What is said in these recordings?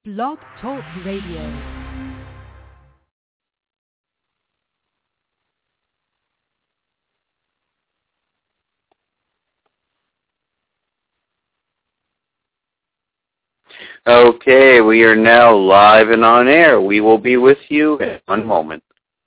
Blog Talk Radio. Okay, we are now live and on air. We will be with you in one moment.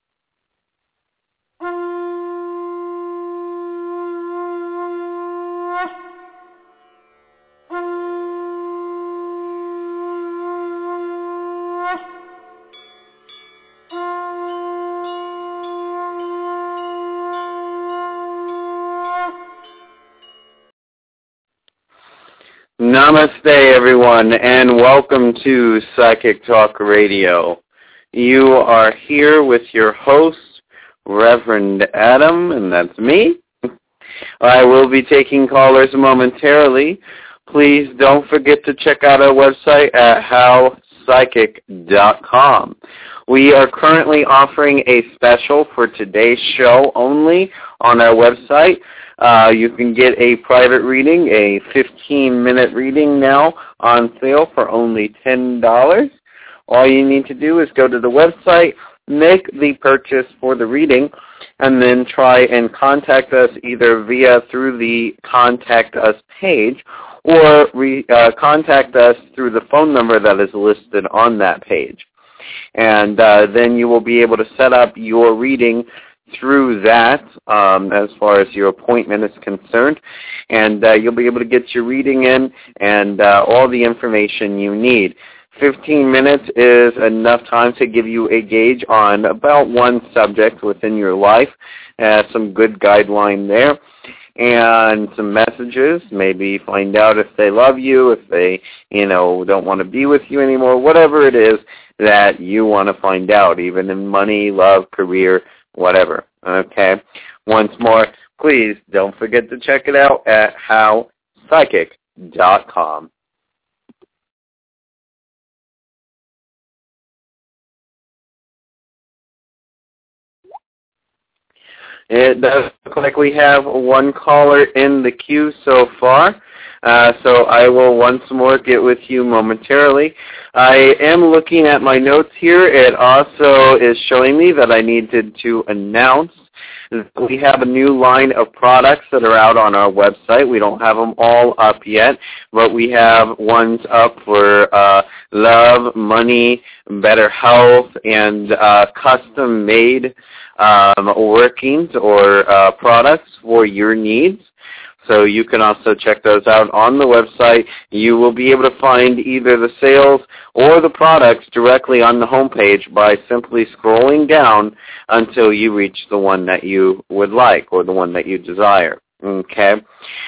Namaste, everyone, and welcome to Psychic Talk Radio. You are here with your host, Reverend Adam, and that's me. I will be taking callers momentarily. Please don't forget to check out our website at howpsychic.com. We are currently offering a special for today's show only on our website. You can get a private reading, a 15-minute reading now on sale for only $10. All you need to do is go to the website, make the purchase for the reading, and then try and contact us either through the Contact Us page or contact us through the phone number that is listed on that page. And then you will be able to set up your reading through that as far as your appointment is concerned, and you'll be able to get your reading in and all the information you need. 15 minutes is enough time to give you a gauge on about one subject within your life, some good guideline there, and some messages, maybe find out if they love you, if they, don't want to be with you anymore, whatever it is that you want to find out, even in money, love, career, whatever, okay? Once more, please don't forget to check it out at howpsychic.com. It does look like we have one caller in the queue so far, so I will once more get with you momentarily. I am looking at my notes here. It also is showing me that I needed to announce that we have a new line of products that are out on our website. We don't have them all up yet, but we have ones up for love, money, better health, and custom-made workings or products for your needs. So you can also check those out on the website. You will be able to find either the sales or the products directly on the homepage by simply scrolling down until you reach the one that you would like or the one that you desire. Okay?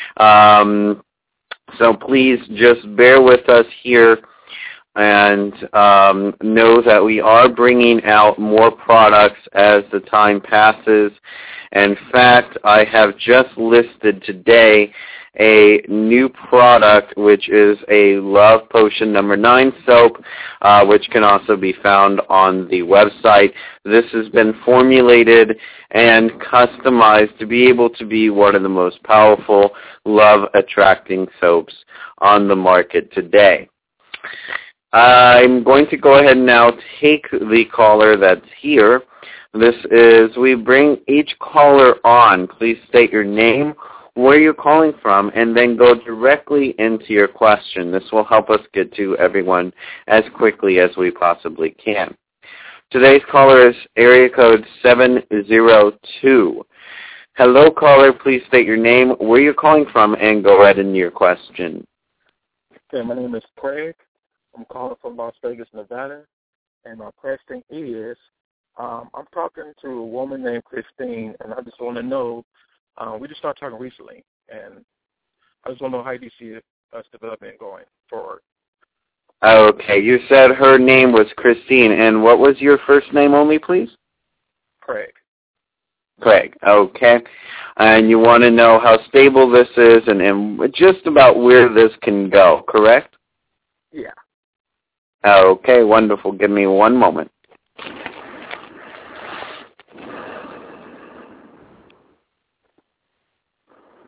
So please just bear with us here and know that we are bringing out more products as the time passes. In fact, I have just listed today a new product, which is a Love Potion number 9 soap, which can also be found on the website. This has been formulated and customized to be able to be one of the most powerful love-attracting soaps on the market today. I'm going to go ahead and now take the caller that's here. This is, we bring each caller on. Please state your name, where you're calling from, and then go directly into your question. This will help us get to everyone as quickly as we possibly can. Today's caller is area code 702. Hello, caller. Please state your name, where you're calling from, and go right into your question. Okay, my name is Craig. I'm calling from Las Vegas, Nevada, and my question is, I'm talking to a woman named Christine, and I just want to know, we just started talking recently, and I just want to know how you see us development going forward. Okay, you said her name was Christine, and what was your first name only, please? Craig. Craig, okay. And you want to know how stable this is and just about where this can go, correct? Yeah. Okay, wonderful. Give me one moment.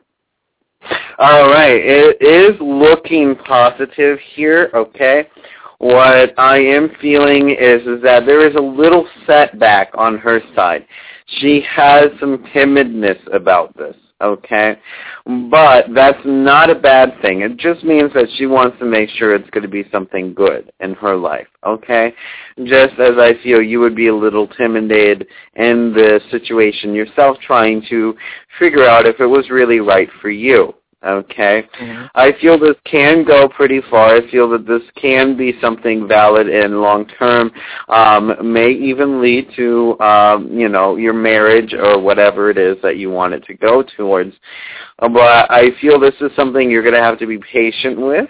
All right, it is looking positive here, okay? what I am feeling is that there is a little setback on her side. She has some timidness about this, okay? But that's not a bad thing. It just means that she wants to make sure it's going to be something good in her life, okay? Just as I feel you would be a little timid in the situation yourself, trying to figure out if it was really right for you. Okay, I feel this can go pretty far. I feel that this can be something valid and long term, may even lead to, your marriage or whatever it is that you want it to go towards. But I feel this is something you're going to have to be patient with,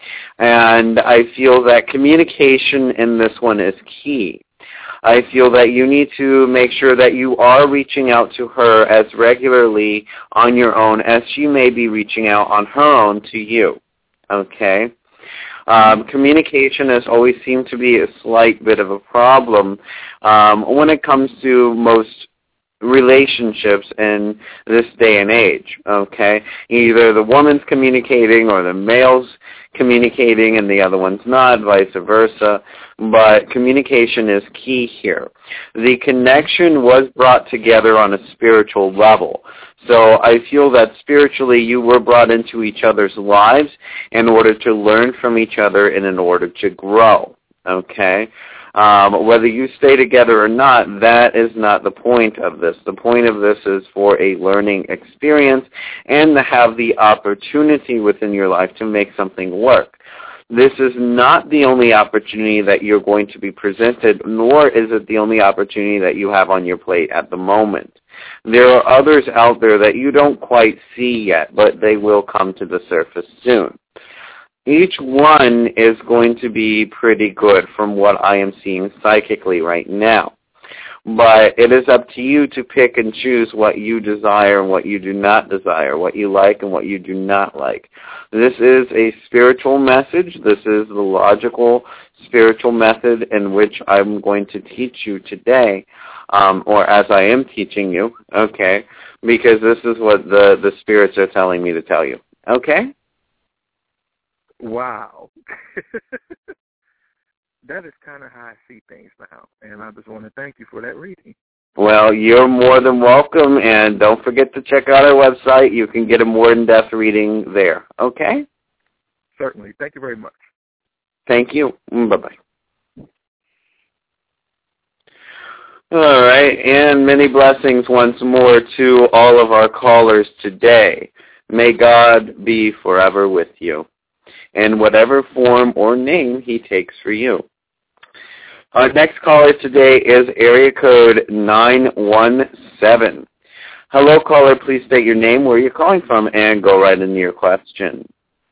and I feel that communication in this one is key. I feel that you need to make sure that you are reaching out to her as regularly on your own as she may be reaching out on her own to you, okay? Communication has always seemed to be a slight bit of a problem when it comes to most relationships in this day and age, okay? Either the woman's communicating or the male's communicating and the other one's not, vice versa. But communication is key here. The connection was brought together on a spiritual level. So I feel that spiritually you were brought into each other's lives in order to learn from each other and in order to grow, okay? Whether you stay together or not, that is not the point of this. The point of this is for a learning experience and to have the opportunity within your life to make something work. This is not the only opportunity that you're going to be presented, nor is it the only opportunity that you have on your plate at the moment. There are others out there that you don't quite see yet, but they will come to the surface soon. Each one is going to be pretty good from what I am seeing psychically right now. But it is up to you to pick and choose what you desire and what you do not desire, what you like and what you do not like. This is a spiritual message. This is the logical spiritual method in which I'm going to teach you today, or as I am teaching you, okay, because this is what the spirits are telling me to tell you, okay? Wow. That is kind of how I see things now, and I just want to thank you for that reading. Well, you're more than welcome, and don't forget to check out our website. You can get a more in-depth reading there, okay? Certainly. Thank you very much. Thank you. Bye-bye. All right, and many blessings once more to all of our callers today. May God be forever with you, in whatever form or name he takes for you. Our next caller today is area code 917. Hello, caller. Please state your name, where you're calling from, and go right into your question.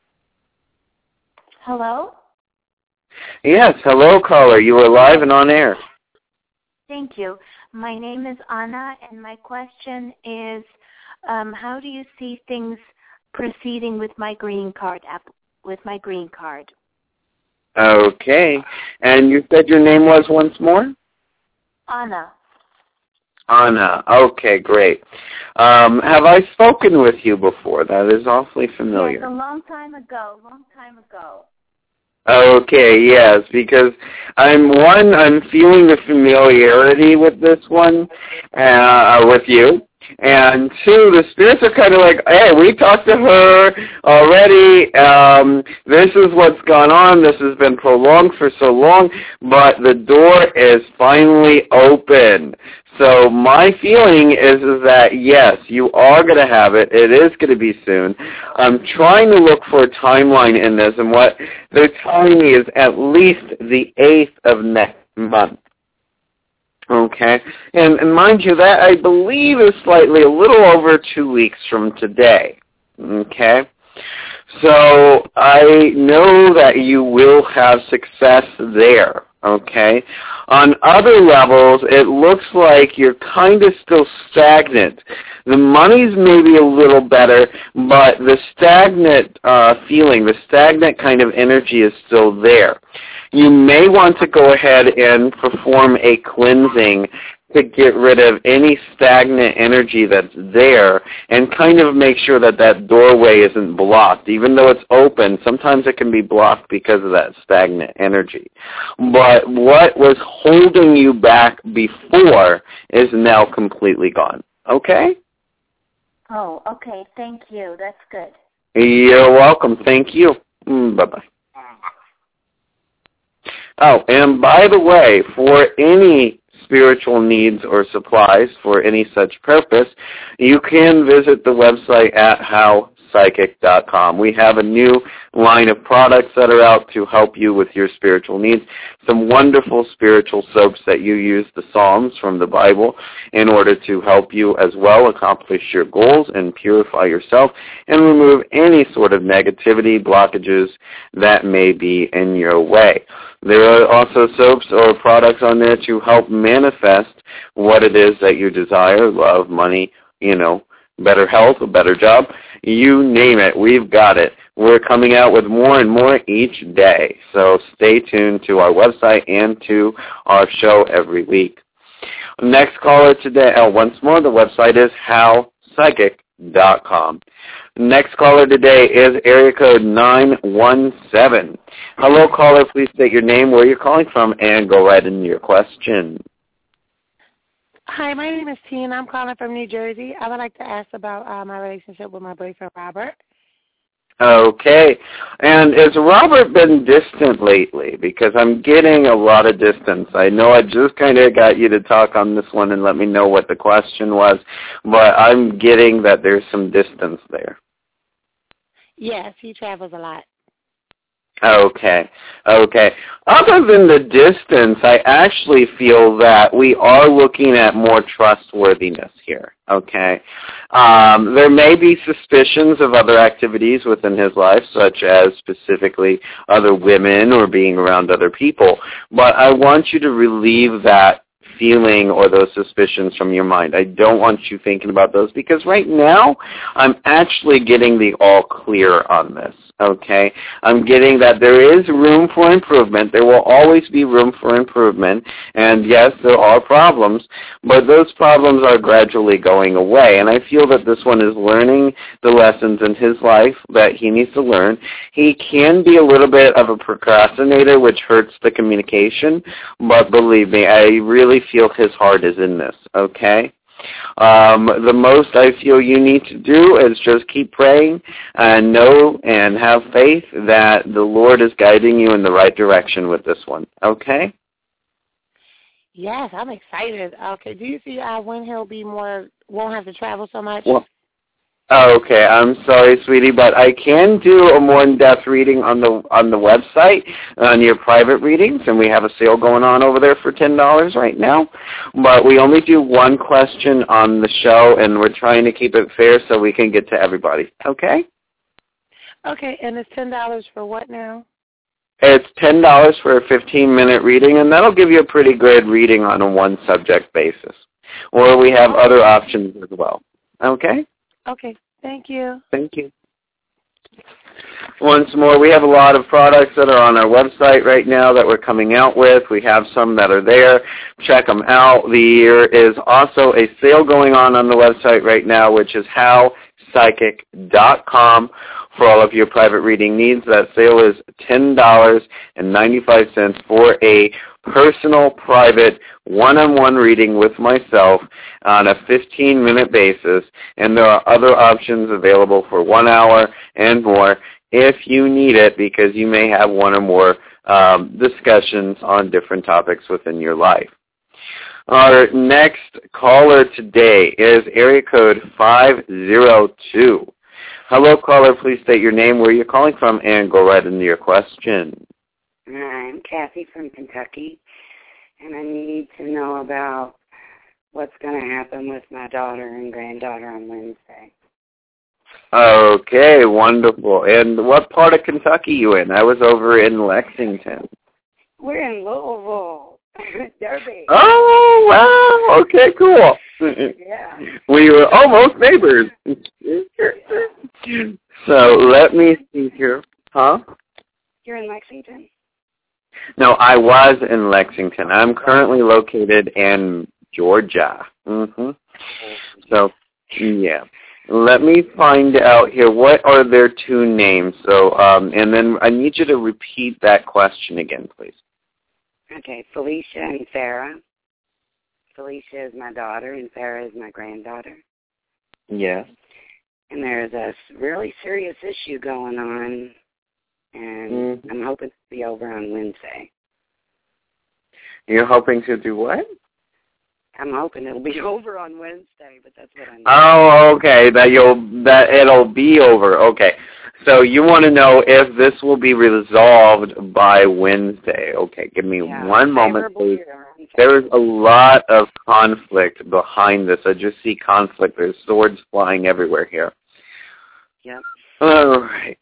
Hello? Yes, hello, caller. You are live and on air. Thank you. My name is Anna, and my question is, how do you see things proceeding with my green card Okay. And you said your name was once more? Anna. Anna. Okay, great. Have I spoken with you before? That is awfully familiar. Yes, a long time ago. Okay, yes, because I'm feeling the familiarity with this one, with you. And two, the spirits are kind of like, hey, we talked to her already. This is what's gone on. This has been prolonged for so long, but the door is finally open. So my feeling is that, yes, you are going to have it. It is going to be soon. I'm trying to look for a timeline in this, and what they're telling me is at least the 8th of next month. Okay, and mind you, that I believe is slightly a little over 2 weeks from today. Okay, so I know that you will have success there. Okay, on other levels, it looks like you're kind of still stagnant. The money's maybe a little better, but the stagnant feeling, the stagnant kind of energy is still there. You may want to go ahead and perform a cleansing to get rid of any stagnant energy that's there and kind of make sure that that doorway isn't blocked. Even though it's open, sometimes it can be blocked because of that stagnant energy. But what was holding you back before is now completely gone. Okay? Oh, okay. Thank you. That's good. You're welcome. Thank you. Bye-bye. Oh, and by the way, for any spiritual needs or supplies for any such purpose, you can visit the website at howpsychic.com. We have a new line of products that are out to help you with your spiritual needs. Some wonderful spiritual soaps that you use the Psalms from the Bible in order to help you as well accomplish your goals and purify yourself and remove any sort of negativity, blockages that may be in your way. There are also soaps or products on there to help manifest what it is that you desire, love, money, better health, a better job. You name it, we've got it. We're coming out with more and more each day. So stay tuned to our website and to our show every week. Next caller today, once more, the website is howpsychic.com. Next caller today is area code 917. Hello, caller. Please state your name, where you're calling from, and go right into your question. Hi, my name is Tina. I'm calling from New Jersey. I would like to ask about my relationship with my boyfriend, Robert. Okay. And has Robert been distant lately? Because I'm getting a lot of distance. I know I just kind of got you to talk on this one and let me know what the question was, but I'm getting that there's some distance there. Yes, he travels a lot. Okay. Other than the distance, I actually feel that we are looking at more trustworthiness here, okay? There may be suspicions of other activities within his life, such as specifically other women or being around other people, but I want you to relieve that feeling or those suspicions from your mind. I don't want you thinking about those because right now I'm actually getting the all clear on this, okay? I'm getting that there is room for improvement. There will always be room for improvement, and yes, there are problems, but those problems are gradually going away, and I feel that this one is learning the lessons in his life that he needs to learn. He can be a little bit of a procrastinator, which hurts the communication, but believe me, I really feel his heart is in this, okay? The most I feel you need to do is just keep praying and know and have faith that the Lord is guiding you in the right direction with this one, okay? Yes, I'm excited. Okay, do you see when he'll be won't have to travel so much? Well, okay, I'm sorry, sweetie, but I can do a more in-depth reading on the website, on your private readings, and we have a sale going on over there for $10 right now. But we only do one question on the show, and we're trying to keep it fair so we can get to everybody, okay? Okay, and it's $10 for what now? It's $10 for a 15-minute reading, and that'll give you a pretty good reading on a one-subject basis. Or we have other options as well, okay? Okay, thank you. Thank you. Once more, we have a lot of products that are on our website right now that we're coming out with. We have some that are there. Check them out. There is also a sale going on the website right now, which is howpsychic.com for all of your private reading needs. That sale is $10.95 for a personal, private, one-on-one reading with myself on a 15-minute basis, and there are other options available for 1 hour and more if you need it, because you may have one or more discussions on different topics within your life. Our next caller today is area code 502. Hello, caller. Please state your name, where you're calling from, and go right into your question. I'm Kathy from Kentucky, and I need to know about what's going to happen with my daughter and granddaughter on Wednesday. Okay, wonderful. And what part of Kentucky are you in? I was over in Lexington. We're in Louisville, Derby. Oh, wow. Okay, cool. Yeah. We were almost neighbors. So let me see here. Huh? You're in Lexington? No, I was in Lexington. I'm currently located in Georgia. So, yeah. Let me find out here. What are their two names? So, and then I need you to repeat that question again, please. Okay, Felicia and Farrah. Felicia is my daughter, and Farrah is my granddaughter. Yes. And there's a really serious issue going on, and I'm hoping to be over on Wednesday. You're hoping to do what? I'm hoping it'll be over on Wednesday, but that's what I know. Oh, okay. That it'll be over. Okay. So you want to know if this will be resolved by Wednesday. Okay. Give me one moment, please. There is a lot of conflict behind this. I just see conflict. There's swords flying everywhere here. Yep. All right.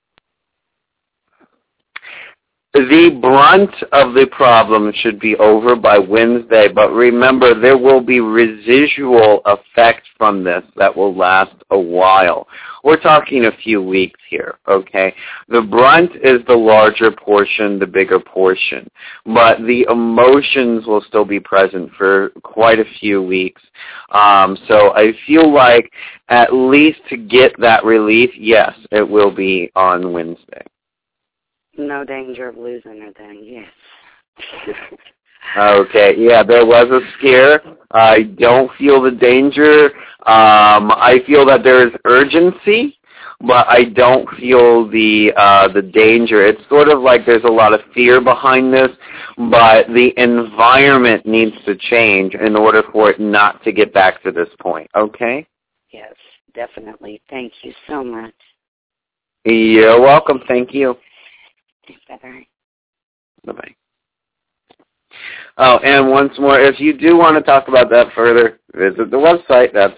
The brunt of the problem should be over by Wednesday, but remember there will be residual effect from this that will last a while. We're talking a few weeks here, okay? The brunt is the larger portion, the bigger portion, but the emotions will still be present for quite a few weeks. So I feel like at least to get that relief, yes, it will be on Wednesday. No danger of losing her then, yes. Okay, yeah, there was a scare. I don't feel the danger. I feel that there is urgency, but I don't feel the danger. It's sort of like there's a lot of fear behind this, but the environment needs to change in order for it not to get back to this point, okay? Yes, definitely. Thank you so much. You're welcome. Thank you. Bye-bye. Bye-bye. Oh, and once more, if you do want to talk about that further, visit the website. That's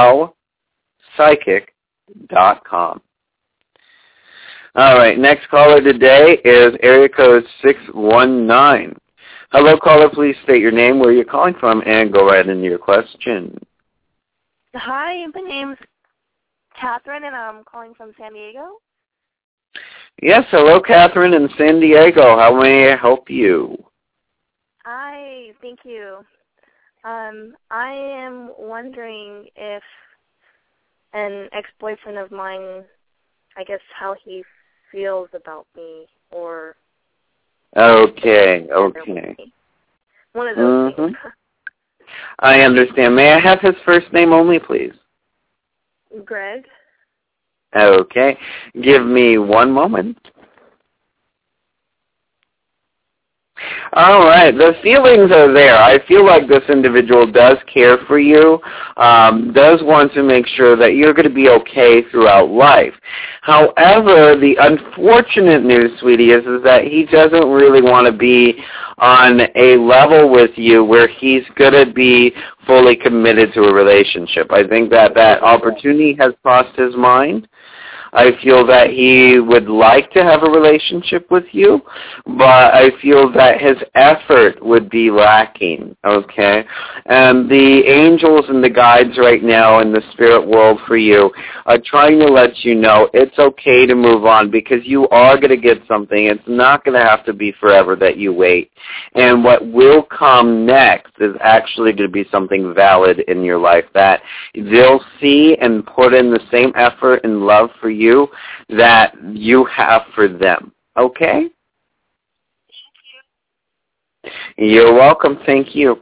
howpsychic.com. All right, next caller today is area code 619. Hello, caller. Please state your name, where you're calling from, and go right into your question. Hi, my name's Catherine, and I'm calling from San Diego. Yes, hello, Catherine in San Diego. How may I help you? Hi, thank you. I am wondering if an ex-boyfriend of mine, I guess, how he feels about me, or... Okay. One of those things. I understand. May I have his first name only, please? Greg. Okay. Give me one moment. All right. The feelings are there. I feel like this individual does care for you, does want to make sure that you're going to be okay throughout life. However, the unfortunate news, sweetie, is that he doesn't really want to be on a level with you where he's going to be fully committed to a relationship. I think that opportunity has crossed his mind. I feel that he would like to have a relationship with you, but I feel that his effort would be lacking, okay? And the angels and the guides right now in the spirit world for you are trying to let you know it's okay to move on because you are going to get something. It's not going to have to be forever that you wait. And what will come next is actually going to be something valid in your life that they'll see and put in the same effort and love for you that you have for them. Okay? Thank you. You're welcome. Thank you.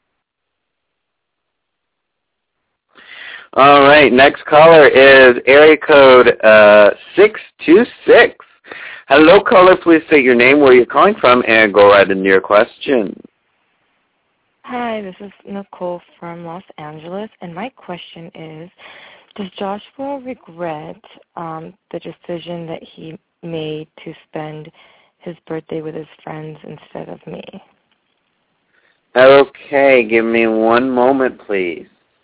All right. Next caller is area code 626. Hello, caller. Please state your name, where you're calling from, and go right into your question. Hi, this is Nicole from Los Angeles, and my question is, does Joshua regret the decision that he made to spend his birthday with his friends instead of me? Okay, give me one moment, please.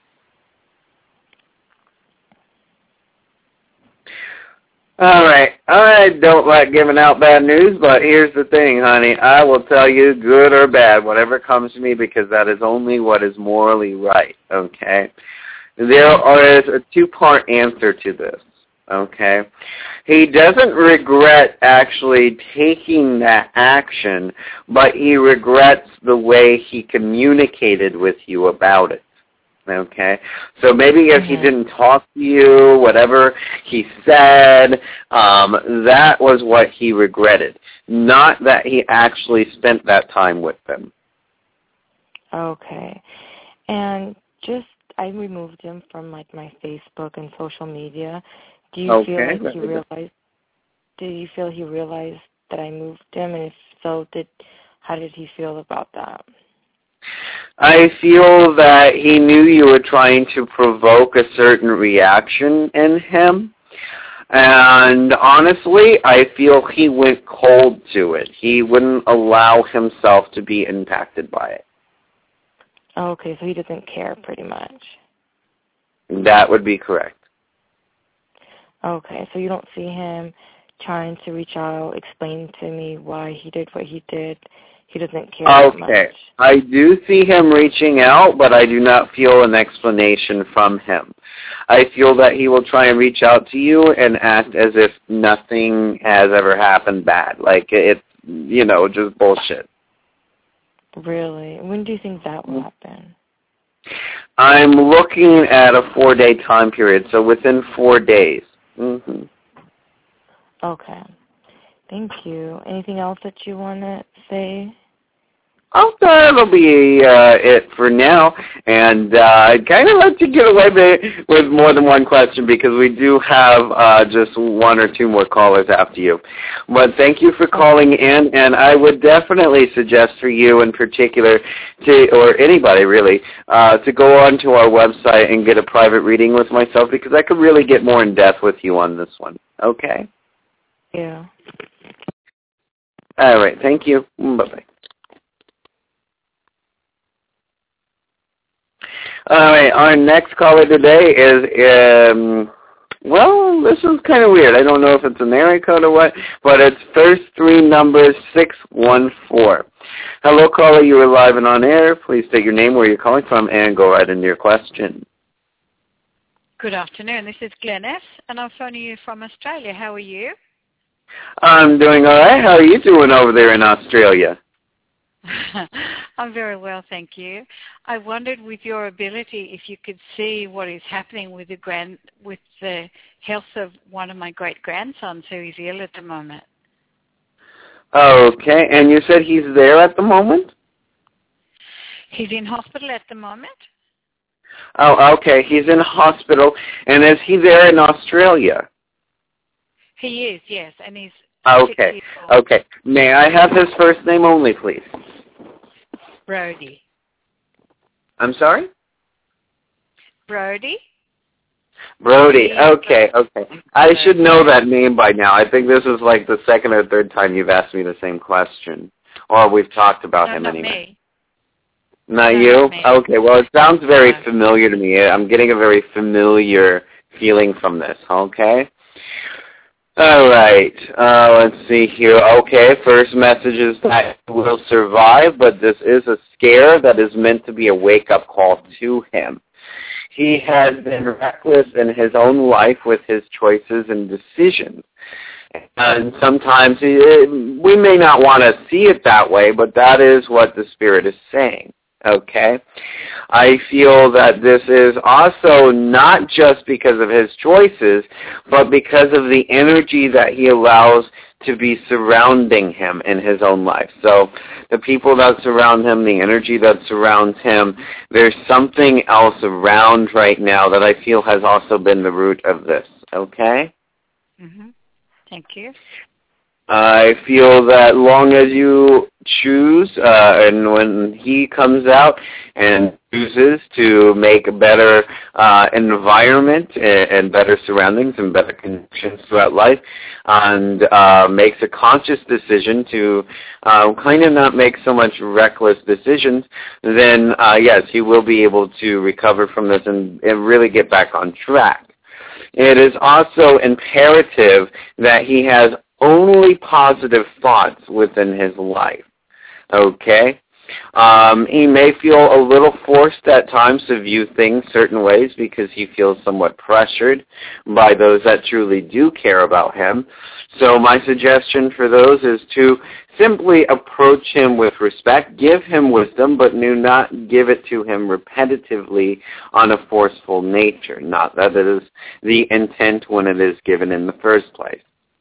All right, I don't like giving out bad news, but here's the thing, honey. I will tell you good or bad, whatever comes to me, because that is only what is morally right, okay? There is a two-part answer to this. Okay? He doesn't regret actually taking that action, but he regrets the way he communicated with you about it. Okay? So maybe if he didn't talk to you, whatever he said, that was what he regretted, not that he actually spent that time with them. Okay. And I removed him from like my Facebook and social media. Do you feel like he realized? Did you feel he realized that I moved him? And if so, how did he feel about that? I feel that he knew you were trying to provoke a certain reaction in him. And honestly, I feel he went cold to it. He wouldn't allow himself to be impacted by it. Okay, so he doesn't care pretty much. That would be correct. Okay, so you don't see him trying to reach out, explain to me why he did what he did. He doesn't care that much. Okay, I do see him reaching out, but I do not feel an explanation from him. I feel that he will try and reach out to you and act as if nothing has ever happened bad. Like it's, just bullshit. Really? When do you think that will happen? I'm looking at a 4-day time period, so within 4 days. Mm-hmm. Okay. Thank you. Anything else that you want to say? Oh, that'll be it for now. And I kind of let you get away with more than one question because we do have just 1 or 2 more callers after you. But thank you for calling in, and I would definitely suggest for you in particular, or anybody really, to go onto our website and get a private reading with myself because I could really get more in depth with you on this one. Okay? Yeah. All right. Thank you. Bye-bye. All right, our next caller today is, this is kind of weird. I don't know if it's an area code or what, but it's first 3 numbers 614. Hello, caller. You are live and on air. Please state your name, where you're calling from, and go right into your question. Good afternoon. This is Glenys, and I'm phoning you from Australia. How are you? I'm doing all right. How are you doing over there in Australia? I'm very well, thank you. I wondered, with your ability, if you could see what is happening with the health of one of my great-grandsons who is ill at the moment. Okay, and you said he's there at the moment? He's in hospital at the moment. Oh, okay, he's in hospital, and is he there in Australia? He is, yes, and he's... Okay. May I have his first name only, please? Brody. I'm sorry? Brody. Okay. I should know that name by now. I think this is like the 2nd or 3rd time you've asked me the same question. Or we've talked about him anyway. Not you? Me. Okay, well, it sounds very familiar to me. I'm getting a very familiar feeling from this, okay? All right, let's see here. Okay, first message is that he will survive, but this is a scare that is meant to be a wake-up call to him. He has been reckless in his own life with his choices and decisions. And sometimes we may not want to see it that way, but that is what the Spirit is saying. Okay? I feel that this is also not just because of his choices, but because of the energy that he allows to be surrounding him in his own life. So the people that surround him, the energy that surrounds him, there's something else around right now that I feel has also been the root of this. Okay? Mm-hmm. Thank you. I feel that long as you choose, and when he comes out and chooses to make a better environment and better surroundings and better connections throughout life, and makes a conscious decision to kind of not make so much reckless decisions, then yes, he will be able to recover from this and really get back on track. It is also imperative that he has only positive thoughts within his life, okay? He may feel a little forced at times to view things certain ways because he feels somewhat pressured by those that truly do care about him. So my suggestion for those is to simply approach him with respect, give him wisdom, but do not give it to him repetitively on a forceful nature. Not that it is the intent when it is given in the first place.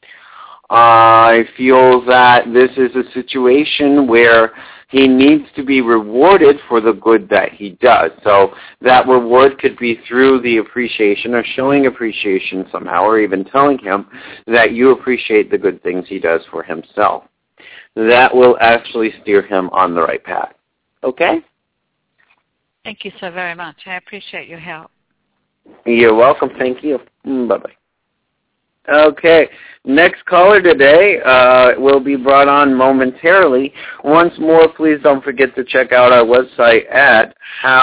I feel that this is a situation where he needs to be rewarded for the good that he does. So that reward could be through the appreciation or showing appreciation somehow, or even telling him that you appreciate the good things he does for himself. That will actually steer him on the right path. Okay? Thank you so very much. I appreciate your help. You're welcome. Thank you. Bye-bye. Okay, next caller today will be brought on momentarily. Once more, please don't forget to check out our website at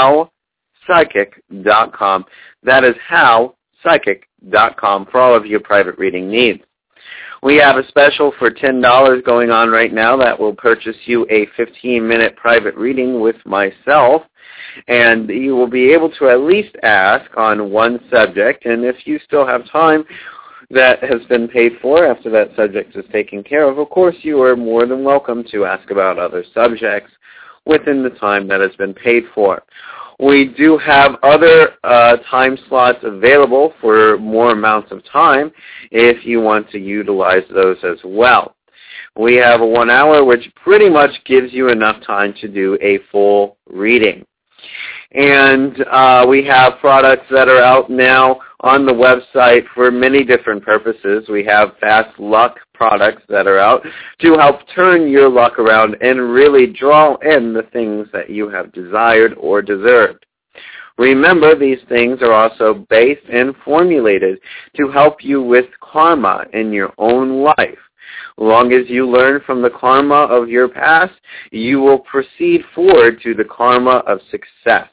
howpsychic.com. That is howpsychic.com for all of your private reading needs. We have a special for $10 going on right now that will purchase you a 15-minute private reading with myself. And you will be able to at least ask on one subject. And if you still have time that has been paid for after that subject is taken care of course, you are more than welcome to ask about other subjects within the time that has been paid for. We do have other time slots available for more amounts of time if you want to utilize those as well. We have a 1 hour, which pretty much gives you enough time to do a full reading. And we have products that are out now on the website for many different purposes. We have fast luck products that are out to help turn your luck around and really draw in the things that you have desired or deserved. Remember, these things are also based and formulated to help you with karma in your own life. As long as you learn from the karma of your past, you will proceed forward to the karma of success.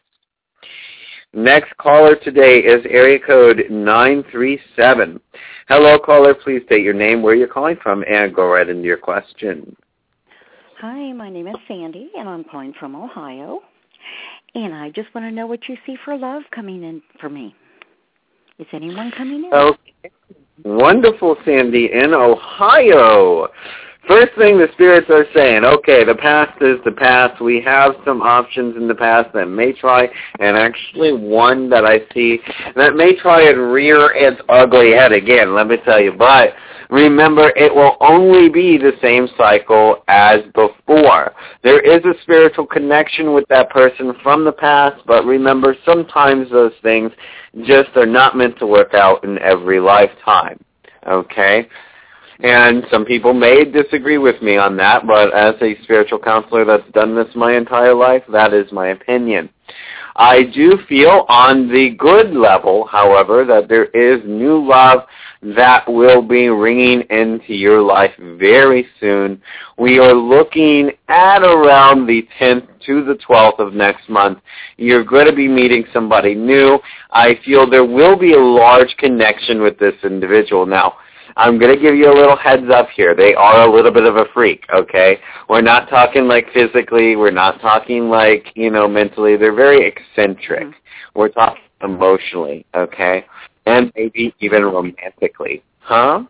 Next caller today is area code 937. Hello, caller. Please state your name, where you're calling from, and go right into your question. Hi, my name is Sandy, and I'm calling from Ohio. And I just want to know what you see for love coming in for me. Is anyone coming in? Okay. Wonderful, Sandy, in Ohio. First thing the spirits are saying, okay, the past is the past. We have some options in the past that may try, and actually one that I see that may try and rear its ugly head again, let me tell you. But remember, it will only be the same cycle as before. There is a spiritual connection with that person from the past, but remember, sometimes those things just are not meant to work out in every lifetime, okay? And some people may disagree with me on that, but as a spiritual counselor that's done this my entire life, that is my opinion. I do feel on the good level, however, that there is new love that will be ringing into your life very soon. We are looking at around the 10th to the 12th of next month. You're going to be meeting somebody new. I feel there will be a large connection with this individual. Now, I'm going to give you a little heads up here. They are a little bit of a freak, okay? We're not talking like physically. We're not talking like, mentally. They're very eccentric. Mm-hmm. We're talking emotionally, okay? And maybe even romantically. Huh?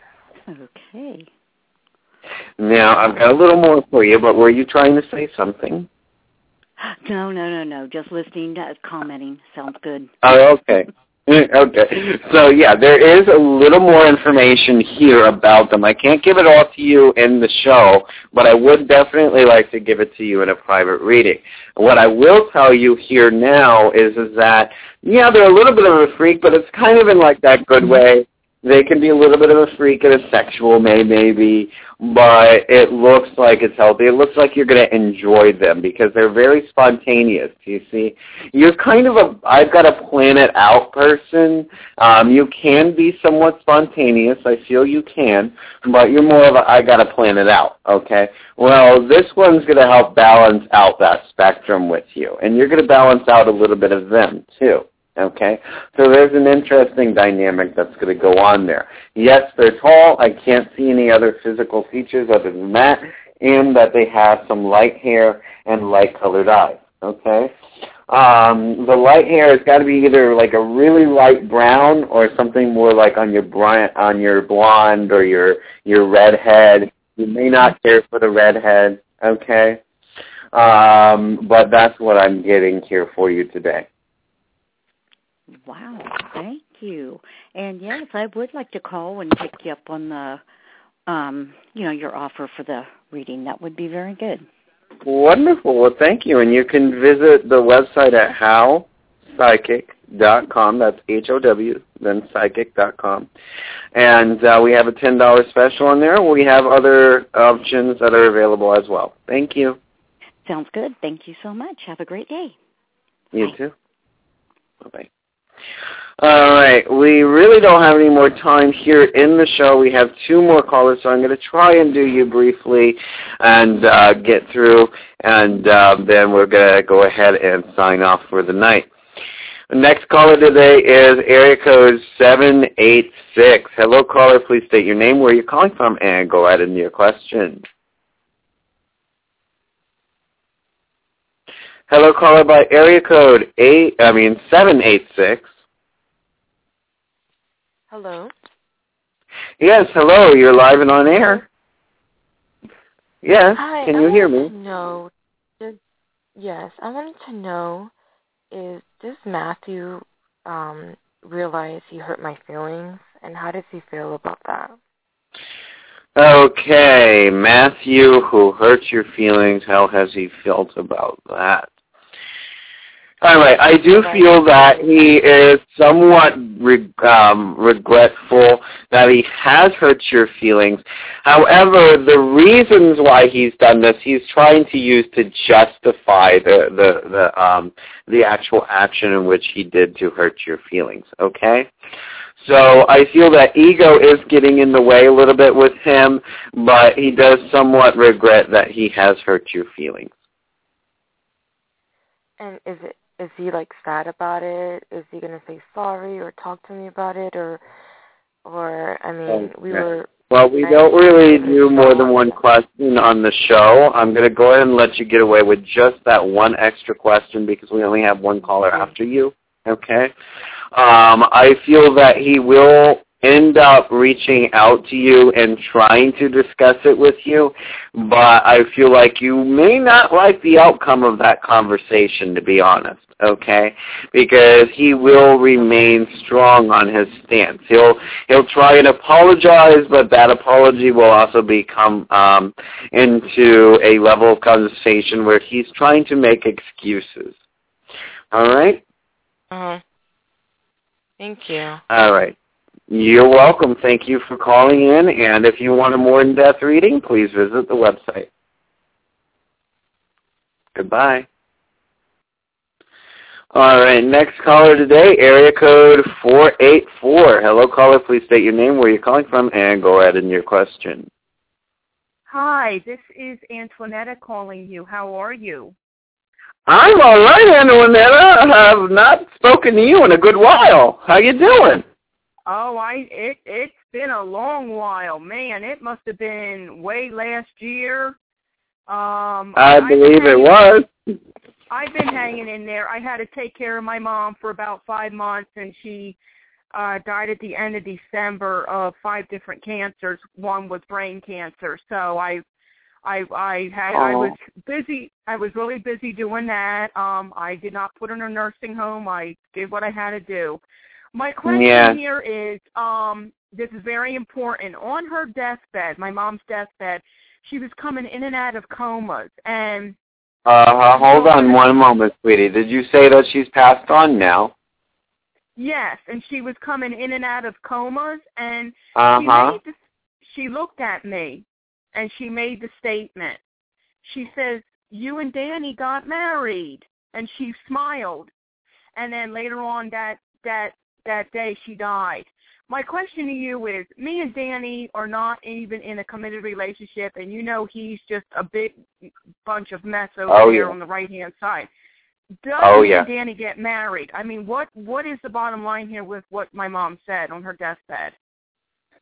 Okay. Now, I've got a little more for you, but were you trying to say something? No. Just listening, commenting. Sounds good. Oh, okay. Okay. So, yeah, there is a little more information here about them. I can't give it all to you in the show, but I would definitely like to give it to you in a private reading. What I will tell you here now is that, yeah, they're a little bit of a freak, but it's kind of in like that good way. They can be a little bit of a freak in a sexual maybe, but it looks like it's healthy. It looks like you're going to enjoy them because they're very spontaneous, you see. You're kind of I've got to plan it out person. You can be somewhat spontaneous. I feel you can, but you're more of I got to plan it out, okay? Well, this one's going to help balance out that spectrum with you, and you're going to balance out a little bit of them, too. Okay, so there's an interesting dynamic that's going to go on there. Yes, they're tall. I can't see any other physical features other than that. and that they have some light hair and light-colored eyes, okay? The light hair has got to be either like a really light brown or something more like on your blonde or your redhead. You may not care for the redhead, okay? But that's what I'm getting here for you today. Wow, thank you. And yes, I would like to call and pick you up on the, your offer for the reading. That would be very good. Wonderful. Well, thank you. And you can visit the website at howpsychic.com. That's H-O-W, then psychic.com. And we have a $10 special on there. We have other options that are available as well. Thank you. Sounds good. Thank you so much. Have a great day. You too. Bye-bye. All right. We really don't have any more time here in the show. We have 2 more callers, so I'm going to try and do you briefly and get through, and then we're going to go ahead and sign off for the night. The next caller today is area code 786. Hello, caller. Please state your name, where you're calling from, and go ahead and your question. Hello, caller by area code 786. Hello? Yes, hello. You're live and on air. Yes, Hi, can you hear me? Yes, I wanted to know, does Matthew realize he hurt my feelings, and how does he feel about that? Okay, Matthew, who hurt your feelings, how has he felt about that? All right, I do feel that he is somewhat regretful that he has hurt your feelings. However, the reasons why he's done this, he's trying to use to justify the actual action in which he did to hurt your feelings, okay? So I feel that ego is getting in the way a little bit with him, but he does somewhat regret that he has hurt your feelings. And is he sad about it? Is he going to say sorry or talk to me about it, or I mean, we were... Well, we don't really do more than one question on the show. I'm going to go ahead and let you get away with just that one extra question because we only have one caller after you, okay? I feel that he will end up reaching out to you and trying to discuss it with you, but I feel like you may not like the outcome of that conversation, to be honest, okay? Because he will remain strong on his stance. He'll try and apologize, but that apology will also become into a level of conversation where he's trying to make excuses. All right? Thank you. All right. You're welcome. Thank you for calling in. And if you want a more in-depth reading, please visit the website. Goodbye. All right. Next caller today, area code 484. Hello, caller. Please state your name, where you're calling from, and go ahead and your question. Hi, this is Antoinetta calling you. How are you? I'm all right, Antoinetta. I have not spoken to you in a good while. How you doing? Oh, it's been a long while, man. It must have been way last year. I believe it was. I've been hanging in there. I had to take care of my mom for about 5 months, and she died at the end of December of 5 different cancers. One was brain cancer. So I was busy. I was really busy doing that. I did not put her in a nursing home. I did what I had to do. My question here is, this is very important. On her deathbed, my mom's deathbed, she was coming in and out of comas. And hold on one moment, sweetie. Did you say that she's passed on now? Yes, and she was coming in and out of comas, and she looked at me, and she made the statement. She says, "You and Danny got married," and she smiled. And then later on that day, she died. My question to you is, me and Danny are not even in a committed relationship, and you know he's just a big bunch of mess over here on the right-hand side. Does me and Danny get married? I mean, what is the bottom line here with what my mom said on her deathbed?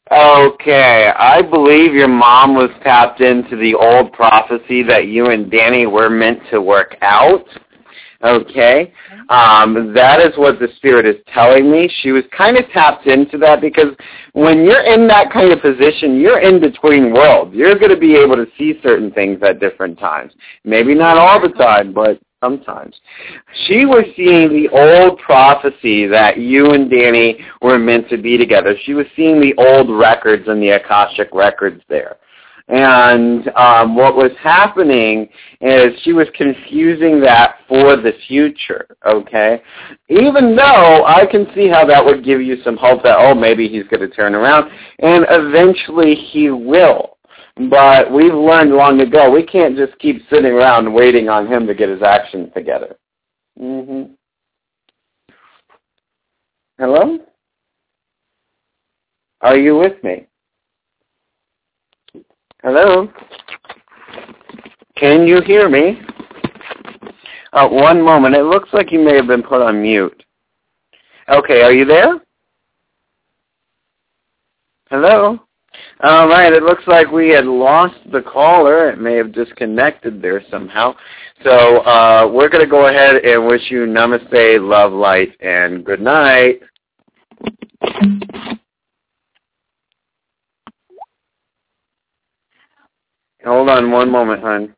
Okay, I believe your mom was tapped into the old prophecy that you and Danny were meant to work out. Okay, that is what the Spirit is telling me. She was kind of tapped into that because when you're in that kind of position, you're in between worlds. You're going to be able to see certain things at different times. Maybe not all the time, but sometimes. She was seeing the old prophecy that you and Danny were meant to be together. She was seeing the old records and the Akashic records there. And what was happening is she was confusing that for the future, okay? Even though I can see how that would give you some hope that, oh, maybe he's going to turn around, and eventually he will. But we've learned long ago we can't just keep sitting around waiting on him to get his actions together. Mm-hmm. Hello? Are you with me? Hello? Can you hear me? One moment. It looks like you may have been put on mute. Okay, are you there? Hello? All right, it looks like we had lost the caller. It may have disconnected there somehow. So we're going to go ahead and wish you namaste, love, light, and good night. Hold on one moment, hon.